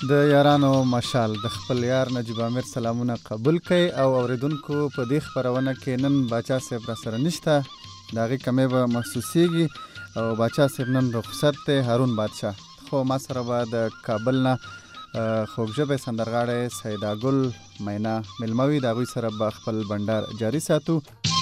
د یارانو مشال د خپل یار نجیب عامر سلامونه قبول کړئ او اوریدونکو په دې خبرونه کې نن باچا صاحب را سره نشته د هغې کمې به محسوسیږي او باچا صاحب نن رخصت دی هارون بادشاه خو ما سره به د کابل نه خوږژبی سندرغاړی سیداګل مینا مېلمه وي د هغوی سره به خپل بنډار جاري ساتو.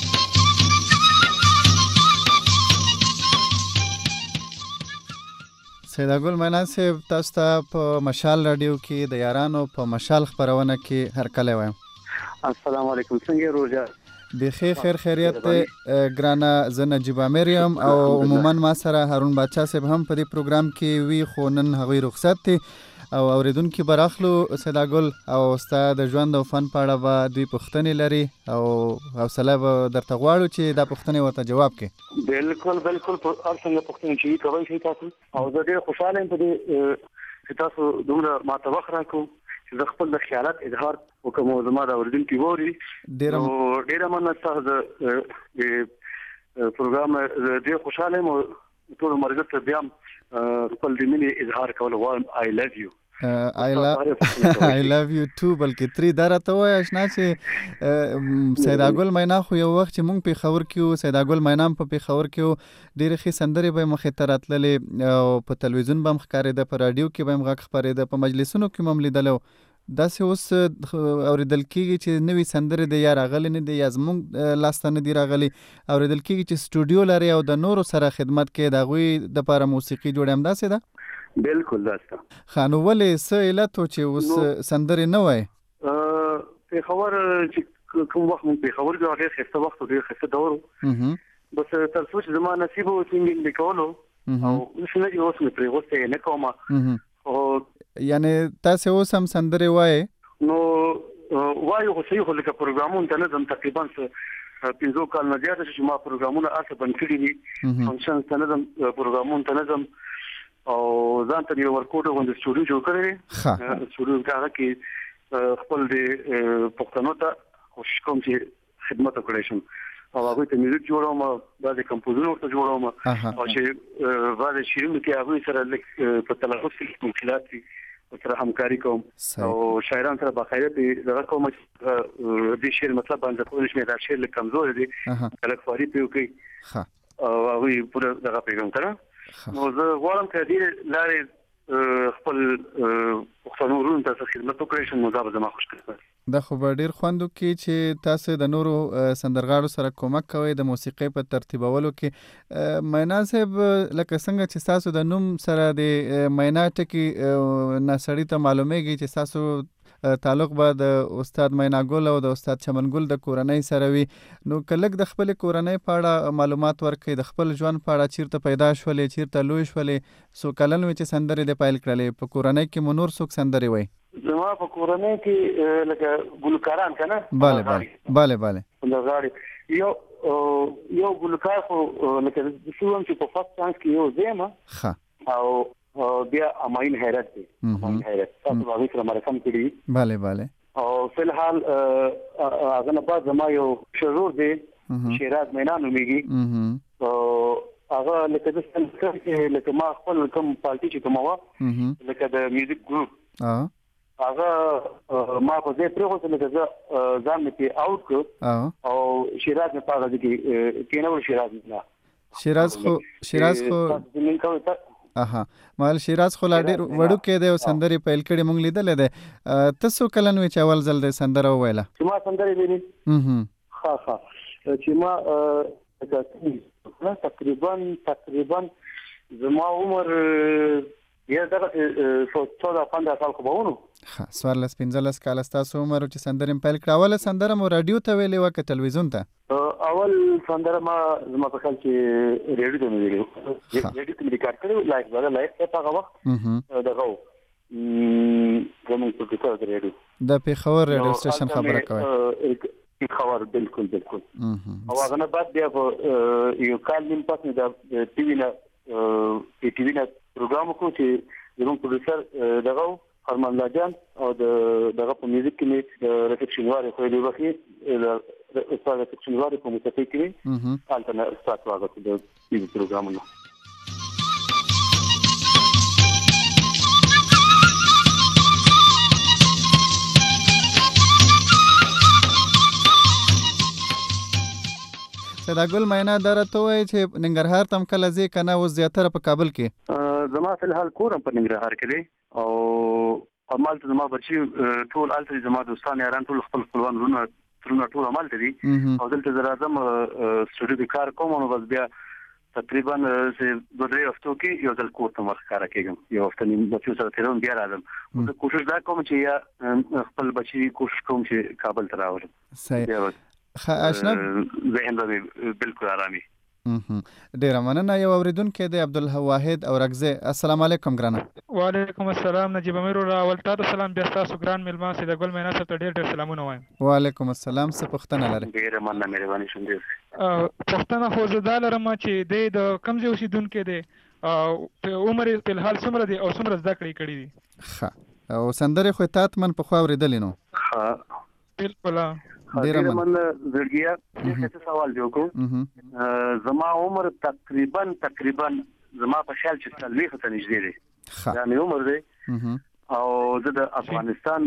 سیداګل مینا صاحب تاسو ته په مشال راډیو کې د یارانو په مشال خپرونه کې هرکلی وایم. السلام علیکم، څنګه روژه؟ بخیر خیر خیریت دی ګرانه. زه نجیب عامر یم او عموما ما سره هارون بادشاه صاحب هم په دې پروګرام کې وي خو نن هغوی رخصت دي او اوریدونکي به راخلو. سیداګل او ستا د ژوند او فن په اړه به دوی پوښتنې لري او حوصله به درته غواړو چې دا پوښتنې ورته جواب کړي. بالکل هر څنګه پوښتنې چې کوئ شئ تاسو او زه ډېر خوشحاله یم په دې چې تاسو دومره ماته وخت راکړو چې زه خپل د خیالات اظهار وکړم او زما د اوریدونکي واوري. ډېره مننه ستاسو د پروګرام ډېر خوشحاله یم او ټولو ملګرو ته بیا خپل د مینې اظهار کول غواړم. I love you. I love you too. بلکې 3 دا راته وایه اشنا چې سیداګل مینا خو یو وخت چې مونږ پېښور کې وو، سیداګل مینا هم په پېښور کې وو، ډېرې ښې سندرې به یې مخې ته راتللې او په تلویزیون به هم ښکارېده، په راډیو کې به هم غږ خپرېده، په مجلسونو کې هم لیدلی و. داسې اوس اورېدل کېږي چې نوي سندرې د یا راغلي نه دي یا زموږ لاسته نه دي راغلي. اورېدل کېږي چې سټوډیو لري او د نورو سره خدمت کوي، د هغوی دپاره موسیقي جوړې، همداسې ده؟ بالکل داسته. ښه نو ولې څه علت و چې اوس سندرې نه وایې؟ پېښور چې کوم وخت مونږ پېښور کې ډېر ښایسته وخت و، ډېر ښایسته دور و، بس تر څو چې زما نصیب و سینګینګ مې کولو او اوس نه دي، اوس مې پرېغوستی نه کومه. یعنې تاسې اوس هم سندرې وایې؟ نو وایو خو صحیح، خو لکه پروګرامونو ته نه ځم، تقریبا 15 کال نه زیاته چې ما پروګرامونه هلته بند کړي دي، فنکشنز ته نه ځم، پروګرامونو ته نه ځم او ځان ته یو ورکوټ غوندې سټوډیو جوړ کړی دی. سټوډیو کې هغه کې خپل د پښتنو ته کوشش کوم چې خدمت وکړی شم او هغوی ته میوزیک جوړوم، بعضې کمپوزونه ورته جوړوم او چې بعضې شعرونو کې هغوی سره لږ په تلفظ کې مشکلات وي ورسره همکاري کوم او شاعران سره باقاعده دغه کوم چې دې شعر مطلب باندې کولی شم دا شعر لږ کمزوری دی لږ خواري پرې وکړي او هغوی پوره دغه پرېږدم که نه. نو زه غواړم که دې لارې خپل پښتنو وروڼو ته خدمت وکړی شم نو دا به زما خوشقسمتي. دا خو به ډېر خوند وکړي چې تاسو د نورو سندرغاړو سره کومک کوئ د موسیقۍ په ترتیبولو کې. مینا صاحب لکه څنګه چې تاسو د نوم سره د مینا ټکي نه سړي ته معلومیږي چې تاسو تعلق به د استاد مینا ګل او د استاد چمن ګل د کورنۍ سره وي، نو که لږ د خپلې کورنۍ په اړه معلومات ورکړئ، د خپل ژوند په اړه، چیرته پیدا شولې، چیرته لوی شولې، څو کلن وې چې سندرې دې پیل کړلې، په کورنۍ کې مو نور څوک سندرې وایي؟ زما په کورنۍ کې لکه ګلوکاران که نه، بله سندرغاړي، یو ګلوکار خو لکه زه وایم چې په فرست چانس کې یو زه یم او بیا اماین حیرت دی. اماین حیرت تاسو به هغوی سره مرکم کړي. بله او فی الحال هغه نه بعد زما یو شرور دی شیراز مینا نومیږي، هغه لکه د سندر کې لکه ما خپل کوم پارټي چې کومه وه لکه د میوزیک ګروپ هغه ما په ځای پرېښود، لکه زه ځان مې پرې آوټ کړ او شیراز مې په هغه ځای کې کېنول. شیراز خو مال شیراز خو لا ډېر وړوکی دی او سندرې پیل کړې مونږ لیدلی دی. ته څو کلن وې چې اول ځل د سندره وویله؟ چې ما سندرې ویلې چې ما تقریبا زما عمر یا دغه 14-15 کال خو به ونو. 14-15 کاله ستاسو عمر چې سندرې پیل کړه. اوله سندره مو راډیو ته ویلې وه که تلویزیون ته؟ اول سندره ما زما په خیال چې ریډیو ته مې ویلې وه، ریډیو ته مې ریکارډ کړی و، لایف په هغه وخت دغه و زموږ پروډیوسر د ریډیو د پېښور ریډیو سټیشن خبره کوئ؟ پېښور بالکل او هغه نه بعد بیا په یو کال نیم پس مې د ټي وي نه پروګرام وکړو چې زموږ پروډیوسر دغه فرمان الله جان او دغه په میوزیک کې مې د رفیق شینواري خویلې وخې استاد رفیق شینواري په موسیقۍ کې هلته نه استاد واغست د دې پروګرامونو. سیداګل مینا درته وایي چې ننګرهار تم کله ځي کنه اوس زیاتره په کابل کې زما فی الحال کورم په ننګرهار کې دی او مالته زما بچي ټول الته زما دوستان یاران ټول خپل خپلوان ورونه ټول مالته دي او دلته زه راځم سټوډیو کې کار کوم نو بس بیا تقریبا زه 2-3 هفتو کې یو ځل کور ته ورکاره کېږم یو هفته نیم بچو سره تیروم بیا راځم زه کوشش دا کوم چې یا خپل بچي کوشش کوم چې کابل ته راوړم صحیح اشنا ذهن به بالکل آرامي ډیر مننه یو اوریدونکو دی عبدالواحد اورګزی السلام علیکم ګرانه وعلیکم السلام نجیب امیر راول تاسو سلام بیا تاسو ګران ملما سیداګل مینا ته ډیر سلامونه وایم وعلیکم السلام څه پوښتنه لرئ ډیر مننه مهرباني شوندې پوښتنه خو زه دا لرم چې د کوم ځای اوسیدونکو دی او عمر په الحال څومره دی او څومره زده کړې کړې دي ښه او سندرې خو تاسو من په خو اوریدلې نو ښه بالکل ډیر من زړګیا څه سوال دی وکړو زما عمر تقریبا زما په خیال چې 40 ته نږدې دی دا مې عمر دی او زه د افغانستان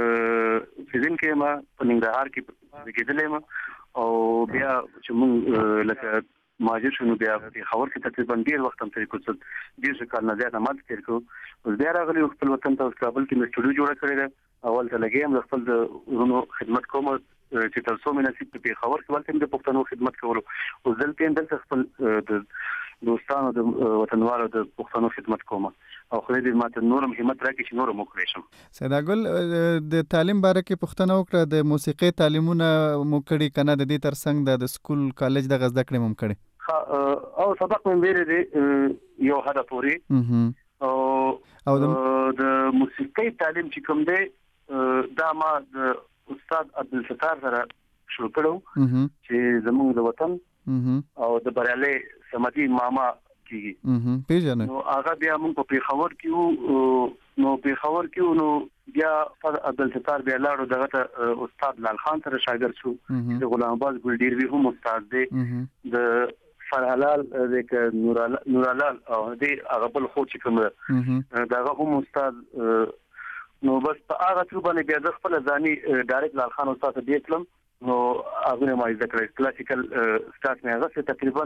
فزین کې ما په ننګرهار کې کېدلې ما او بیا چې موږ لکه ماجر شنو بیا په خبر کې تقریبا ډیر وخت هم تیر کوڅه ډیر کال نه زیات مات تیر کو اوس بیا راغلی خپل وطن ته کابل کې مې سټوډیو جوړ کړی دی اول ته لګیم خپل د ورونو خدمت کوم چې تر څو مې نصیب په خبر کې ولته د پښتنو خدمت کولو او ځلته دلته خپل د دوستانو د وطنوالو د پښتنو خدمت کوم او خو دې ماته نورم همت راکړي چې نورم وکړم سیداګل د تعلیم باره کې پښتنه وکړه د موسیقي تعلیمونه مو کړي کنه د دې ترڅنګ د سکول کالج د غزده کړې مم کړي او سبق مې ویل دي یو هدا پوری او د موسیقي تعلیم چې کوم دی دا ما د استاد عبدالستار سره شروع کړو چې زموږ د وطن او د بریالي سمدي ماما کیږي پیژنه نو هغه بیا موږ په پیښور کې نو بیا استاد عبدالستار بیا لاړو دغه استاد لال خان سره شاګرد شو د غلام عباس ګلډیر وی هم استاد دی د فرحلال د نورالال او د هغه بل خو چې کوم دغه هم استاد نو بس په هغه تر باندې بیا د خپل ځاني ډایرکټ لال خان استاد ته دیتلم نو هغه ما ذکر کلاسیکل سٹارټ نه هغه تقریبا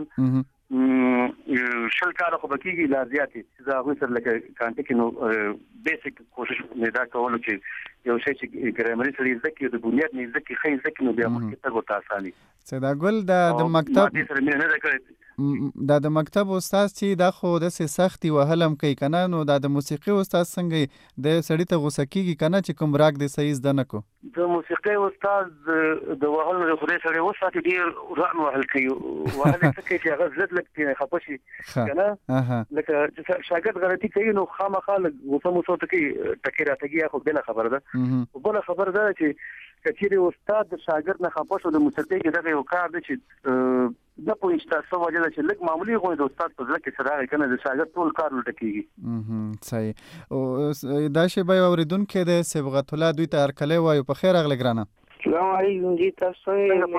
شل کال خو بکیږي لا زیاتې دا هغه سره لکه کانټیک نو بیسیک کوشش نه دا کول چې یو شی چې ګرامري سره ځکه د بنیاد نه ځکه خې ځکه نو بیا مخکې ته وتا اساني سیداګل د مکتب د مکتب استاد چې دا خو د سختي وهلم کوي کنه نو د موسیقي استاد څنګه د سړی ته غوسه کیږي کنه چې کوم راګ د صحیح زده نه کو د موسیقي استاد د وهل د خدای سره وساتي ډیر ران وهل کوي وهل څه کوي چې هغه زړه لکه خپشي کنه لکه چې شاګرد غلطي کوي نو خامخا غوسه مو څه کوي ټکی راتګي خو بل خبر ده بل خبر ده چې کچېری استاد د شاګرد نه خپشو د موسیقي کې دغه یو کار دی چې د پوینټ تاسو وجه چې لږ معمولی غوړي د استاد په ځل کې سره کنه د شاګرد ټول کار لټکیږي صحیح او دا شی به اوریدونکو د صبغت الله دوی ته هرکله وایو په خیر اغلی ګرانه السلام علیکم جی تاسو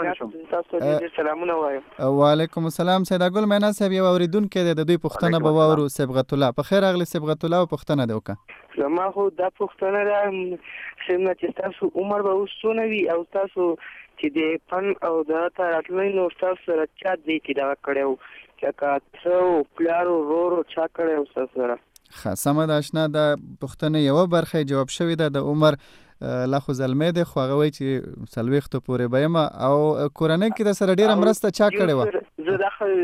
ته سلامونه وایم وعلیکم السلام سیداګل مینا صاحب یو اوریدونکو د دوی پښتنه به وورو صبغت الله په خیر اغلی صبغت الله او پښتنه دی وکړه زما خو دا پښتنه را څنګه چې تاسو عمر به وسونه وي او تاسو چې د فن او د راتلونکي نو تاسو سره چا دی چې دا کړو چې تاسو پلارو رورو چا کړو سره خاصه د آشنا د پښتنه یو برخه جواب شوی د عمر لا خو زلمې د خوغوي چې سلويخت پورې بېما او کورنۍ کې د سره ډیره مرسته چا کړې و زه داخل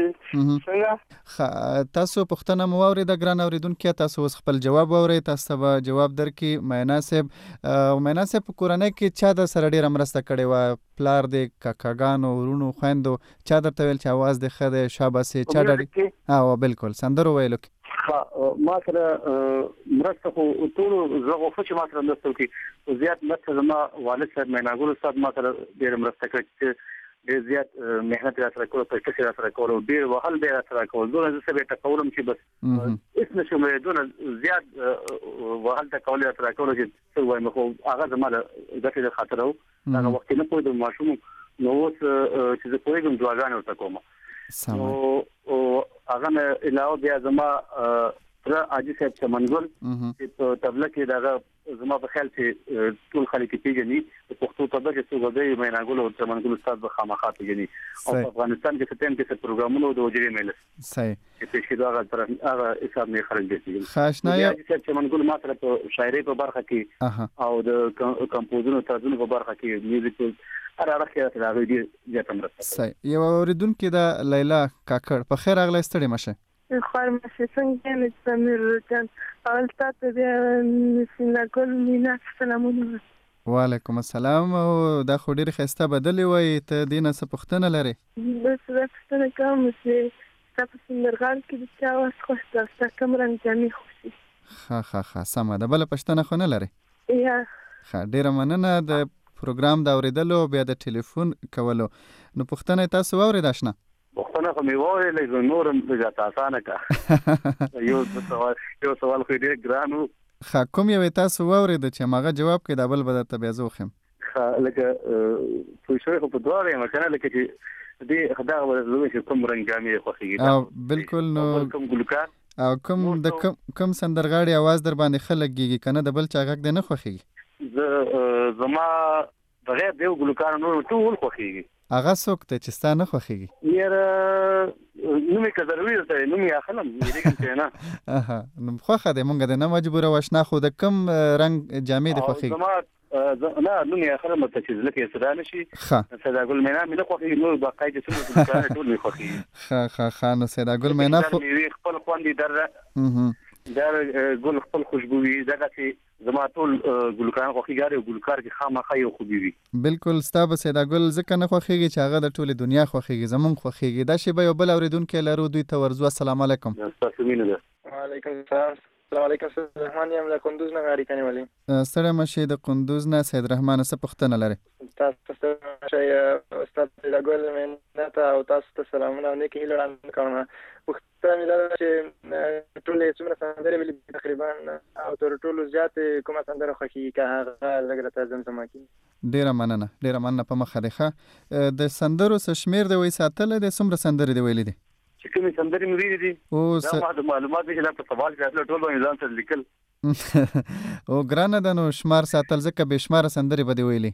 څنګه تاسو پښتنه مووري د ګران اوریدونکو تاسو خپل جواب اوري تاسو به جواب درکې مناسب او مناسب کورنۍ کې چا د سره ډیره مرسته کړې و پلار د کاکاګانو ورونو خويندو چا درته ویل چې आवाज د خده شاباسه چا ډډ او بالکل سندرو ویلو ما سره مرسته خو ټول زغه خو چې ما سره مرسته کوي زیات مرسته زما والد صاحب میناګل استاد ما سره ډیر مرسته کوي چې ډیر زیات مهنت را سره کوي په څه را سره کوي ډیر وهل ډیر سره کوي دونه څه به تکولم چې بس اس نشم دونه زیات وهل تکول را سره کوي چې وای مخ هغه زما د خاطر او هغه وخت نه پوهې د ماشوم نو چې زه پوهېږم دعاګانې ورته کوم او هغه نه علاوه بیا زما را اجي صاحب چمنګل چې په تبله کې دا زما په خیال چې ټول خلک پیژني په پښتو تبله کې څو غوډي میناګل او چمنګل استاد به خامخا پیژني او په افغانستان کې ستیم کې پروګرامونه د وجري ملس صحیح چې په شي دا هغه حساب نه خلک دي خاصنا یا چې چمنګل ماته په شاعري په برخه کې او د کمپوزونو ترجمه په برخه کې میوزیک هر اړخ کې راغلي دي زیاته مرسته صحیح یو اوریدونکو د لیلا کاکړ په خیر اغله ستړي مشه خیر مشه څنګه نه سمیر جان اول تاسو د سینګل مینا سلامونه وعلیکم السلام او دا خو ډیر خسته بدلې وای ته دینه څه پوښتنه لري بس پوښتنه کوم چې تاسو سندرغال کې د چا واس خوښ تاسو کوم رنګ جامې خوښي ها سمه ده بل پښتنه خو نه لري یا ډیر مننه د پروګرام دا اوریدلو بیا د ټلیفون کولو نو پښتنه تاسو واورید آشنا وختونه خو مې وای لږ نورم د اسانه کا یو سوال خو ډیر ګرانو کوم یو تاسو واورید چې ماغه جواب کې د بل بدل ته بیا زوخم لکه پوښتنه خو په دواره مکنه لکه چې دې خدای ورزوي چې کوم رنګ جامې خوښيږي او بالکل نو کوم ګلوکار او کوم سندرغاړي आवाज در باندې خلګيږي کنه د بل چا غږ نه خوښيږي زما بغیر دیو ګلوکار نور ټول خوښيږي هغه څوک ته چې ستانه خوښيږي یاره نومي کذروي ته نومي اخلم دې نه نو خوخه دې مونږ د نه مجبور واشنا خو د کم رنګ جامې د خوښيږي نه نومي اخلم ته چې لکه سره نشي سیداګل مینا مې نه خوښيږي نو باقاعده څه ټول مې خوښيږي ها نو سیداګل مینا خپل خواندي در ګل خپل خوشبوئی دغه چې زما ټول ګلکار خوخيږي او ګلکار کې خامخا یو خوبي وي بالکل ستاب سیدا ګل ځکه نه خوخيږي چې هغه د ټوله دنیا خوخيږي زمون خوخيږي دا شی به یو بل اوریدونکو لرو دوی ته ورزو السلام علیکم تاسو مینه ده وعلیکم السلام علیکم سید رحمان یم له کندوز نه غاری کني ولی سره مشه د کندوز نه سید رحمان څه پښتنه لري تاسو ته استاد سیدا ګل مې نه او تاسو ته سلامونه نه کې لړان کوم پښتنه مله چې ټول څومره سندره ویلي تقریبا او تر ټولو زیات کومه سندره خوښي کا هغه لګره زمزمه کی ډیره مننه په مخه ده د سندرو سشمیر د وې ساتل د څومره سندره دی ویلي دي چې کومه سندره مې دي او دا معلومات چې لا په سوال کې ټول ځان ته لیکل او ګرانه د نو شمار ساتل ځکه به شمار سندره بده ویلي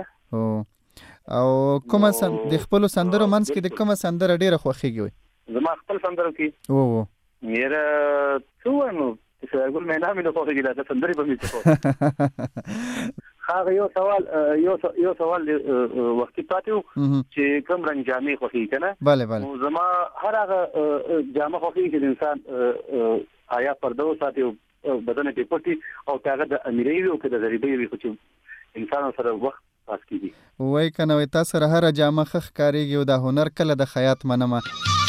او کومه د خپل سندرو منځ کې د کومه سندره ډیره خوښیږي زما خپل سندرو کې میرا څو نو چې ګل مې نه خوښیږي دا سندره په میته خاغه یو سوال وختي پاتیو چې کوم رنګ جامې خوښي کنه bale او زما هر هغه جامه خوښي چې انسان آیا پردو ساتي بدن ته پټي او هغه د امیري او د غریبي وي خو انسان سره وخت پاس کیږي وای کنه وای تاسو سره هر جامه خخ کاریږي او د هنر کله د خیاط منمه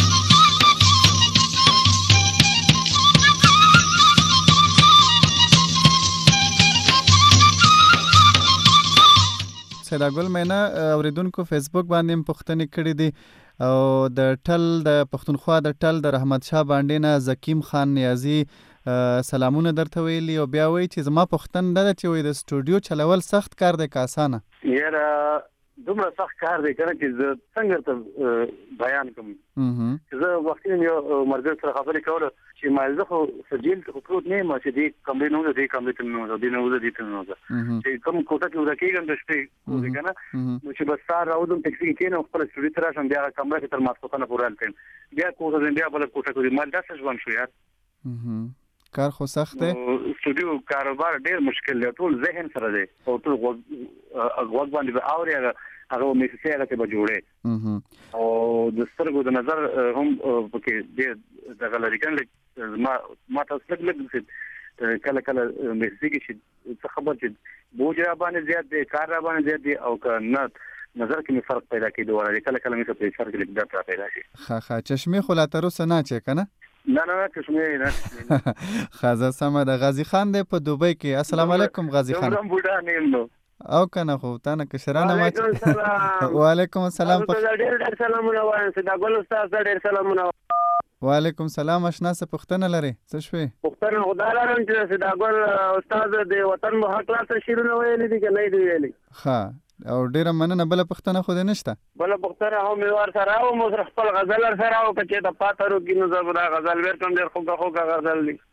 سیدا ګل مینا اوریدونکو فیسبوک باندې پښتنې کړې دي او د ټل د پښتونخوا د ټل د رحمت شاه باندې نه زکیم خان نیازی سلامونه درته ویلي او بیا وایي چې زما پښتن د چې د سټوډیو چلول سخت کار دی که اسانه یاره دومره سخت کار دی کنه چې څنګه ته بیان کوم چې زه وختي یو مرګ سره خبرې کوله چې مالزه خو سجیل ته پروت نه ما چې دې کمرې نو دې کمرې ته نو دې نو چې کوم کوټه کې ورکېږم د شپې وځي کنه نو چې بس سار راوځم ټیکسي کې نو خپل سټوډیو ته راشم بیا کمره کې تر ماسپوتانه پورال کړم بیا کوټه بیا بل کوټه کې مال داسې ژوند شو یار کار خو سخت دی سټوډیو کاروبار ډیر مشکل دی ټول ذهن سره دی او ټول غوږ باندې به اوري هغه مې څه هغه ته به جوړې او د سترګو د نظر هم پکې ډېر د غلطي کنه ما تاسو لږ کله مې څه کې څه خبر چې بوج را باندې زیات دی کار را باندې زیات دی او کنه نظر کې مې فرق پیدا کېدو ورته کله مې څه پریشر کې لګدا پیدا شي ها چشمه خو لا تر اوسه نه چې کنه نه چشمه نه خازه سم د غازی خان دی په دوبۍ کې السلام علیکم غازی خان زم بوډا نیم نو او کنه خو تا نه کشرانه ما وعلیکم السلام ډېر سلامونه وایم سیدا ګل استاد ډېر سلامونه وعلیکم السلام آشنا څه پوښتنه لري څه شوي پوښتنه خدای لرم چې سیدا ګل استاد د وطن محاکله څه شیرونه ویلي دي که نه دی ویلي ها او ډیره مننه بل پښتنه خو دې نشته بل پښتنه هم ور سره او مو خپل غزل سره او چې د پاترو کې نو زبر غزل ورکم ډېر خوږه غزل دي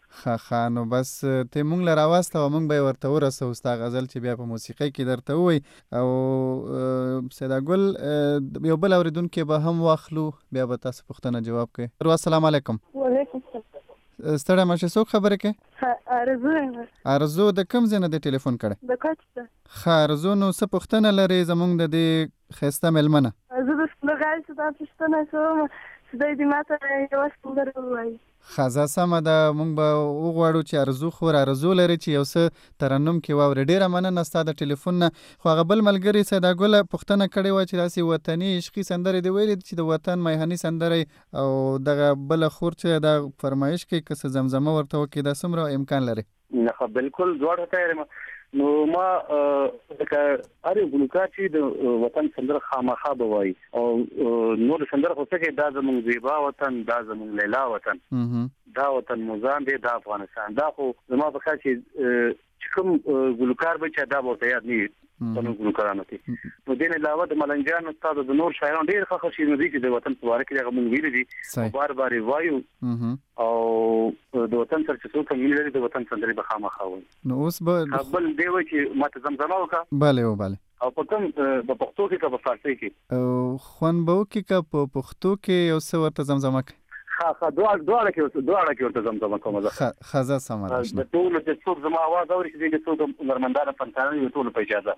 ښه نو بس ته مونږ له راوسته او مونږ به ورته ورسو ستا غزل چې بیا په موسیقۍ کې درته ووایي او سیدا ګل یو بل اورېدونکی به هم واخلو بیا به تاسو پوښتنه جواب کوي. السلام علیکم. وعلیکم السلام. ستړی مشه څوک خبرې کوي؟ ارزو د کوم ځای نه د ټلیفون کړی؟ د کاچ ته. ښه ارزو نو څه پوښتنه لرې زموږ د دې ښایسته میلمه نه؟ زه د سندرغاړي څخه دا پوښتنه کوم چې دی دې ماته یوه سندره ووایي. ښه سمه ده موږ به وغواړو چې ارزو خور ارزو لري چې یو څه ترنم کې واوري. ډېره مننه ستا د ټلیفون نه. خو هغه بل ملګري سیدا ګله پوښتنه کړې وه چې داسې وطني عشقي سندرې دې ویلې چې د وطن میهني سندرې او دغه بله خور چې دا فرمایش کوي که څه زمزمه ورته وکړي دا څومره امکان لري؟ نه بالکل دواړه ته یم. نو ما لکه هر ګلوکار چې د وطن سندره خامخا به وایي او نور سندره خو څه دا زموږ زیبا وطن دا زموږ لیلا وطن دا وطن موزان دی دا افغانستان دا خو زما په خیال چې کوم ګلوکار به چې دا به یاد نه تنو ګلوکارانو کې. نو دین علاوه د ملنګجان استاد د نور شاعرانو ډېر ښه شي دي چې د وطن په اړه کې هغه مونږ ویل دي بار بار وایو او د وطن سره چې څوک مینه لري د وطن سندرې به خامخا وایي. نو اوس به بل دی وایي چې ماته زمزمه وکړه. بله او په کوم په پښتو کې که په فارسي کې خوان به وکړي که په پښتو کې یو څه ورته زمزمه کوي؟ دواړه کې ورته زمزمه کوم زه. ښه سمه ده. د ټولو چې څوک زما اواز اوري چې د څوک هنرمندانه فنکاران وي ټولو په اجازه.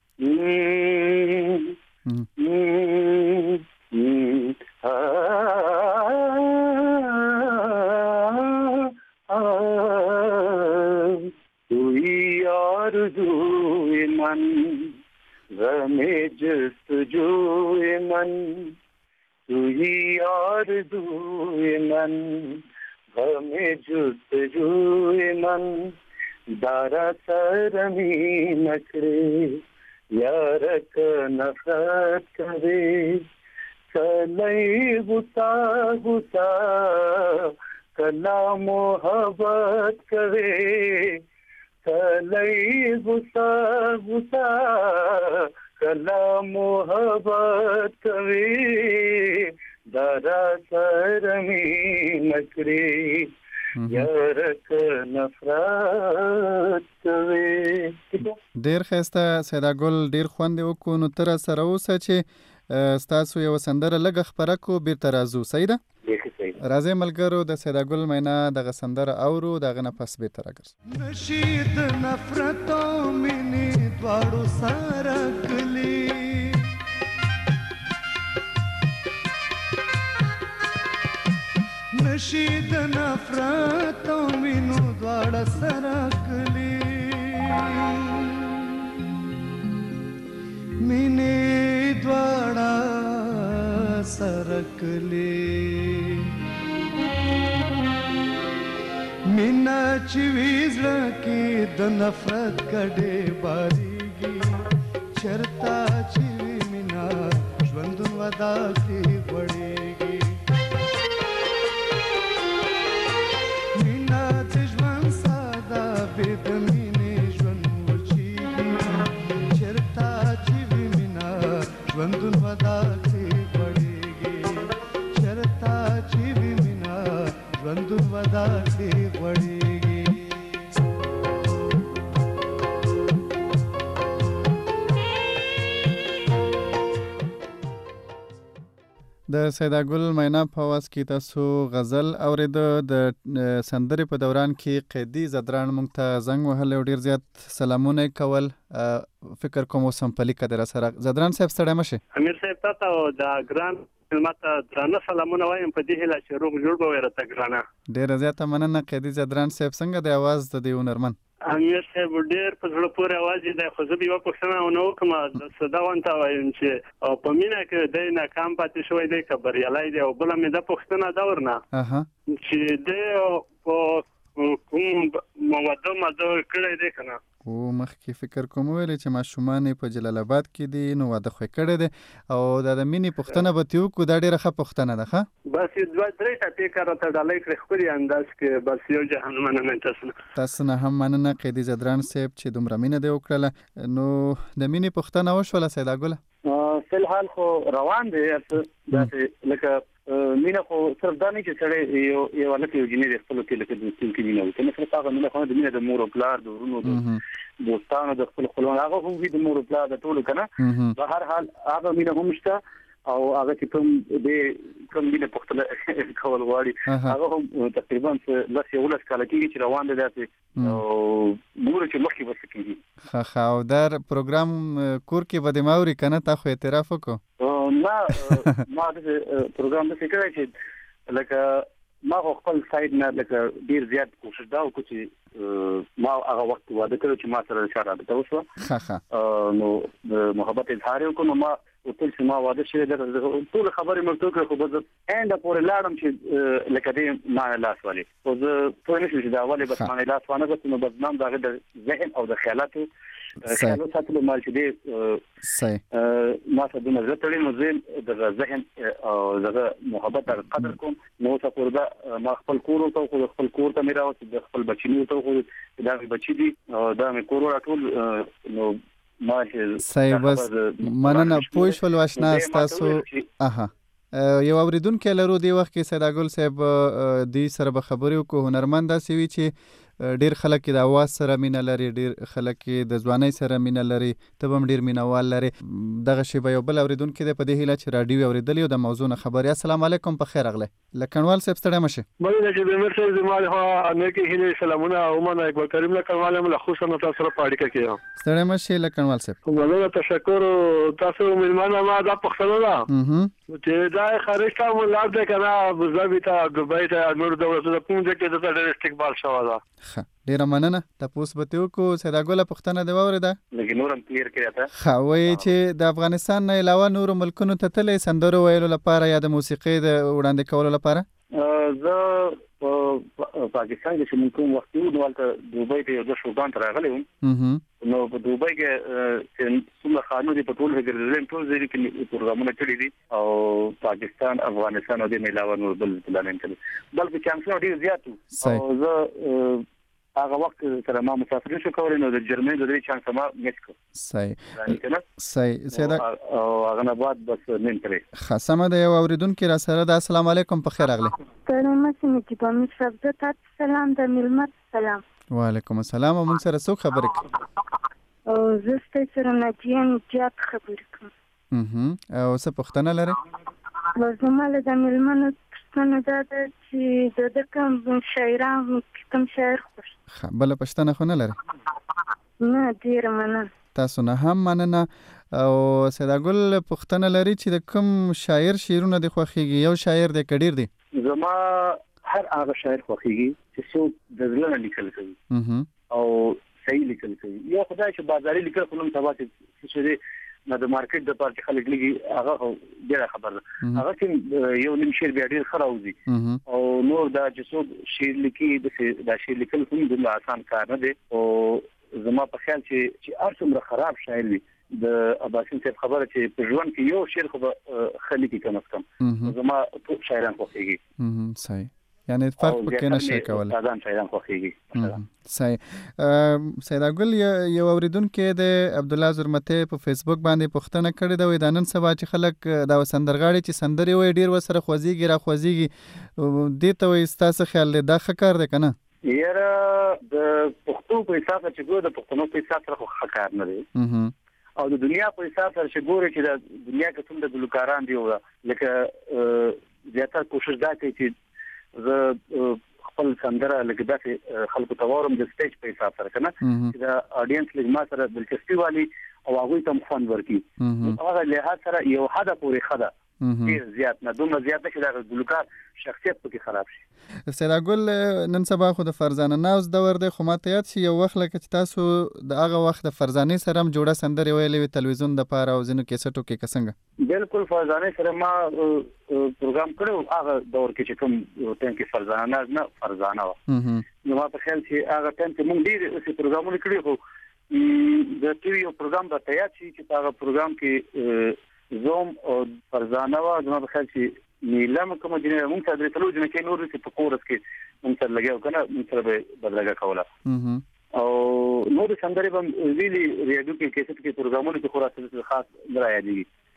توی آرزوی من غم جستجوی من توی آرزوی من غم جستجوی من دارا سرمی نکره یارک نفرت کرے کلی غصہ غصہ کلا محبت کرے کلی غصہ غصہ کلا محبت کرے دارا سرمی نکرے یارک نفرت کرے. ډیر ښایسته سیدا ګل ډیر خوند وکړو. نو تر سره اوسه چې ستاسو یو سندره لږه خپره کو بیرته راځو. صحیح ده؟ راځي ملګرو د سیدا ګل مینا دغه سندره اورو دغه نه پس بیرته راګرځو. نشید نفرت او مینې دواړو سره کلی نشید نفرت او مینو دواړه سره کلی مینې دواړه سره کلی مینا چې ویزړه کې د نفرت کډې باریږي چرتا چې مینا ژوندون ودا کې وړېږي مینا د ژوند ساده بې د مینې ژوند وچېږي چرتا چې مینا ژوندون ودا کې وړېږي چرتا چې مینا ژوندون ودا کې د سیدا ګل مینا په आवाज کې تاسو غزل اوریدو. د سندرې په دوران کې قیدی زدران مونږ ته زنګ وهل او ډیر زیات سلامونه کول. فکر کوم سم پلیکه در سره زدران صاحب ستړی مشه. امیر صاحب تاسو د ګران ماته درانه سلامونه وایم په دې هله چې روغ جوړ به ورته ګرانه. ډیر زیات مننه قیدی زدران صاحب. څنګه د आवाज د دې هنرمن؟ امیر صاحب ډېر په زړه پورې आवाज دی خو زه به یو پوښتنه ونه وکړم د صدا وانته وایم چې په مینا کې دی ناکام پاتې شوی دی که بریالی دی او بله مې دا پوښتنه ده ورنه چې دی په کوم موده کړی دی که نه او مخکې فکر کوم ویلې چې ماشومان په جلال آباد کې دي نو واده خو کړی دی او دا د مینې پوښتنه به تې وکړو دا ډېره ښه پوښتنه ده. ښه بس یو دوه درې ټاپې کار راته ډالۍ کړې ښکلي انداز کې بس یو جهان مننه تاسو نه هم مننه قیدي زدران صاحب چې دومره مینه دې وکړله. نو د مینې پوښتنه وشوله سیدا ګله؟ فل حال خو روان دي داسې لکه مینه خو صرف دا نه چې سړی یو لکه یو جنې خپل کې لکه د ستل کې نه وي کنه څه هغه مینه خو د مینه د مور او پلار د ورونو د دوستانو د خپل خپلوان هغه هم د مور او پلار د ټولو کنه په هر حال هغه مینه هم شته او هغه چې کوم مینه پختله کول غواړي هغه هم تقریبا لس یو لس کال کې روان دي داسې او موږ چې مخکې وسکیږي ها او در پروګرام کور کې بده ماوري کنه تا خو اعتراف وکړو نه ما د پروګرام د فکر چې لکه ما خپل ساید نه لکه ډیر زیات کوشش دا وکړ چې ما هغه وخت واده کړو چې ما سره اشاره ده اوسه نو محبت اظهار وکړو نو ما ټول چې ما واده شوی د ټول خبرې مرته کړو خو بس اند پورې لاړم چې لکه دې ما لاس والی خو زه په نشم چې دا والی بس ما لاس وانه بس نو بدنام دغه د ذهن او د خیالاتو خیالو ساتلو مال چې دې صحیح ما څه د نظر تړي نو زه د ذهن او دغه محبت او قدر کوم نو څه پوردا ما خپل کور ته خو خپل کور ته میراو چې د خپل بچینو ته خو دا بچی دي دا مې کور راټول نو ما صحیح بس مننه پوښ ول واشنا تاسو یو اوریدونکو لرو دی وخت کې سیداګل صاحب دی سره به خبرې وکړو هنرمند دا سوي چې ډیر خلک د اواز سره مینه لري ډیر خلک د ځواني سره مینه لري ته هم ډیر مینوال لري دغه شی به یو بل اوریدونکو د په دې هیله چې رادیو اوریدلی او د موضوع نه خبري السلام علیکم په خیر اغله لکنوال صاحب ستړی مشه مله چې د مرسل زمال هو انکه هیله سلامونه او منه اکبر کریم لکنوال مله خصوصا تاسو سره پاړی کېږم ستړی مشه لکنوال صاحب مله تشکر تاسو ملمانه ما دا پښتنه ده چې دا خارج ته مولاد ده کنه ابوظبي ته دبي ته نور دولتونو کوم ځای کې د ډېر استقبال شوه ده ډیره مننه تاسو به ته کو سیداګل پښتنه دی وره لکه نورم کلیر کړی تا خو وای چې د افغانستان نه علاوه نور ملکونو ته تلې سندرو ویلو لپاره یا د موسیقي د وړاندې کولو لپاره زه پاکستان کې چې کوم وخت یو ډول دوبۍ ته د شوګان تر راغلی وم نو په دوبۍ کې څومره قانون په ټول هغه ټول ځای کې پروګرامونه کړی دي او پاکستان افغانستان او د علاوه نور بل پلان کړی بلکې چانسونه ډیر زیات او زه هغه وخت سره ما مسافر شو کولای نو د جرمني د دې چانس ما میس کو صحیح سیدا او هغه نه بعد بس نن کړی خاصه د یو اوریدونکو را سره د السلام علیکم په خیر اغله سلام چې په مشرف د تاسو سلام د ملمت سلام وعلیکم السلام مون سره څوک خبرې کوي او زه ستاسو سره نجیان جات خبرې کوم او څه پښتنه لري زماله د ملمنو پښتنه ده چې د کوم شاعران کوم شاعر خوښ بل پښتنه خو نه لري نه ډیر مننه تاسو نه هم مننه او سیداګل پښتنه لري چې د کوم شاعر شعرونه د خوخيږي یو شاعر د کډیر دی زما هر هغه شاعر خوخيږي چې څو د ځلانه لیکل کوي او صحیح لیکل کوي یو خدای چې بازاري لیکل کوم تبا چې نه د مارکیټ د پاره خلک لګي هغه ډیره خبر ده هغه چې یو نیم شعر بیا ډیر خراوزي او نور دا چې څو شعر لیکي د شعر لیکل کوم د آسان کار نه دی او زما په خیال چې ارڅومره خراب شاعر وي د اباسین صاحب خبره چې په ژوند کې یو شعر خو خلیقي کم از کم زما ټول شاعران خوښيږي صحیح یعنی فرق پکې نشي کولای ځان شاعران خوښيږي صحیح سیداګل یو اوریدونکو د عبد الله زرمته په فیسبوک باندې پوښتنه کړې ده وای د نن سبا چې خلک دا سندرغاړي چې سندري وای ډیر وسره خوځيږي را خوځيږي دې ته وای ستاسو خیال دا ښکار ده کنه یاره د پښتو په حساب چې ګور د پښتنو په حساب سره ښکار نه دی او د دنیا په حساب سره چې ګوري چې د دنیا کې څومره ګلوکاران دی لکه زیاتره کوشش دا کوي چې زه خپل سندره لکه داسې خلکو ته وارم د سټیج په حساب سره کنه چې دا اډینس لږ ما سره دلچسپي والی او هغه ته مخون ورکی هغه له سره یو حدا پورې خدا ډیر زیات نه دومره زیات چې دا ګلوکار شخصیت پکې خراب شي سیداګل نن سبا خو د فرزانه ناز دور دی خو ماته یاد شي یو وخت لکه چې تاسو د هغه وخت د فرزانه سره هم جوړه سندره ویلې تلویزیون د پاره او زینو کیسټو کې کسنګ بالکل فرزانه سره ما پروګرام کړو هغه دور کې چې کوم ټیم کې فرزانه ناز نه فرزانه و نو ما په خیال چې هغه ټیم کې مونږ ډیر څه پروګرامونه کړی خو د ټي وي پروګرام د تیار شي چې هغه پروګرام کې زوم او فرزانه و زما په خیال چې نیلم کوم جنې مونږ ته د تلویزیون کې نور څه په کورس کې مونږ سره لګیاو کنه مونږ سره به بدلګه کوله او نور سندري به ویلي ریډیو کې کیسټ کې پروګرامونه کې خورا څه خاص درایي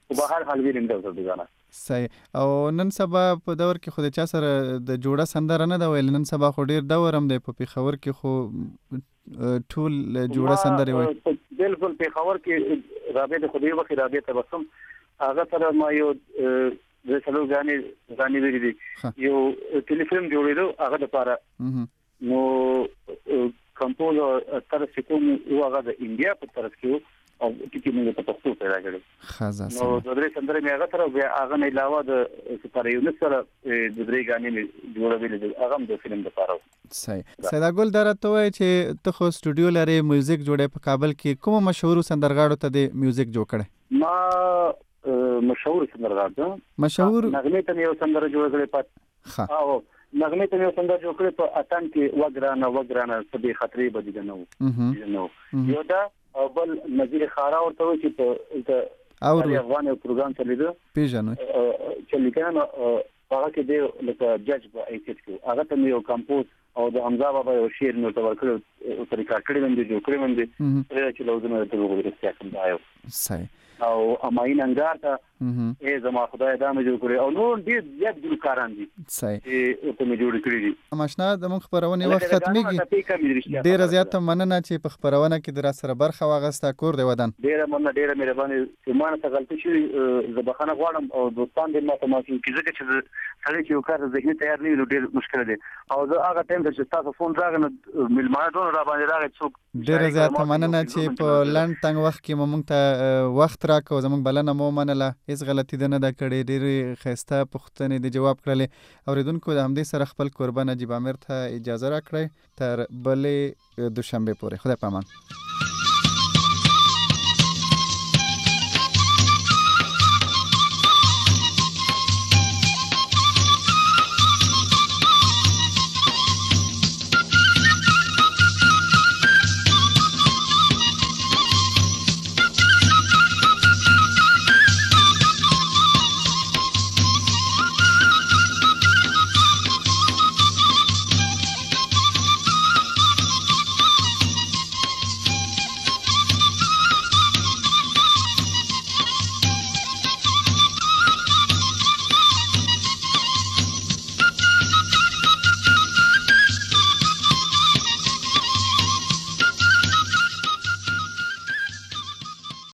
او به هر حال ویلم د ځانه صحیح او نن سبا په دور کې خو د چا سره د جوړه سندره نه دا ویل، نن سبا خو ډیر دور هم دی په پیښور کې خو ټول جوړه سندره وي. بالکل پیښور کې رابطه خو دی وخت رابطه بسم هغه سره ما یو د څلور غانې ویلې دي یو ټلیفون جوړېدو هغه د لپاره نو کمپوزر تر څو کوم هغه د انډیا په طرف کې او چې موږ په پښتو پیدا کړو خزا نو د درې سندره مې هغه سره بیا هغه نه علاوه د ستاره یو سره د درې غانې مې جوړولې دي هغه د فلم لپاره. صحیح سیدا ګل درته وای چې ته خو سټوډیو لري میوزیک جوړې په کابل کې کوم مشهور سندرغاړو ته د میوزیک جوړ کړي؟ ما مشهور سندرغاړو مشهور نغمه ته یو سندره جوړ کړې پات او نغمه ته یو سندره جوړ کړې په اتن کې وګرانه سبي خطرې بدیدنه نو یو دا بل نذیر خارا ورته چې په اور افغان پروګرام چلیدو پیژنو چې لیکنه هغه کې دی لکه جج په ایچ کې هغه ته یو کمپوز او د حمزه بابا یو شعر نو تور کړو او طریقه کړی باندې جوړ کړی باندې چې لوزونه ته وګورئ څه کوم دا صحیح او اماین انګار ته زما خدای دا مې جوړ کړی او نور ډیر زیات ګلکاران دي صحیح ته مې جوړ کړی دي. ماشنا د مخ خبرونه وخت ختميږي ډیر زیات مننه چې په خبرونه کې در سره برخه واغسته کور دی ودان ډیر مننه ډیر مهرباني چې ما نه غلطي شي زبخانه غواړم او دوستان دې ما ته ماشي کیږي چې سړی چې یو کار ذهني تیار نه وي ډیر مشکل دی او زه هغه ټایم چې تاسو فون راغنه ملمانه ټول را باندې راغی څوک ډیر زیات مننه چې په لند تنګ وخت کې موږ ته وخت راکو زموږ بلنه مو منله هیڅ غلطی ده نه دا کړې ډېرې ښایسته پوښتنې د جواب کړلې اوریدونکو د همدې سره خپل قربان نجیب عامر ته اجازه راکړئ تر بلې دوشنبه پورې خدای پامان.